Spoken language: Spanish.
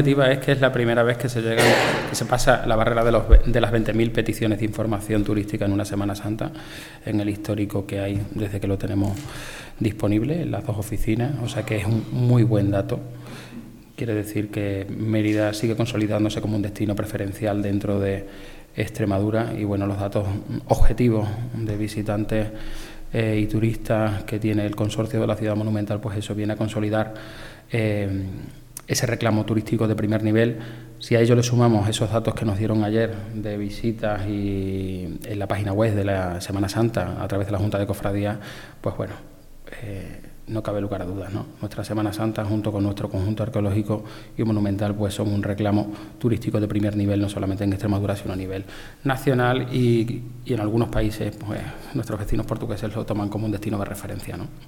Es que es la primera vez que se pasa la barrera de las 20.000 peticiones de información turística en una Semana Santa, en el histórico que hay desde que lo tenemos disponible en las dos oficinas, o sea que es un muy buen dato. Quiere decir que Mérida sigue consolidándose como un destino preferencial dentro de Extremadura y bueno, los datos objetivos de visitantes y turistas que tiene el consorcio de la ciudad monumental, pues eso viene a consolidar ese reclamo turístico de primer nivel. Si a ello le sumamos esos datos que nos dieron ayer de visitas y en la página web de la Semana Santa a través de la Junta de Cofradías, pues bueno, no cabe lugar a dudas, ¿no? Nuestra Semana Santa, junto con nuestro conjunto arqueológico y monumental, pues son un reclamo turístico de primer nivel, no solamente en Extremadura, sino a nivel nacional y en algunos países, pues nuestros vecinos portugueses lo toman como un destino de referencia, ¿no?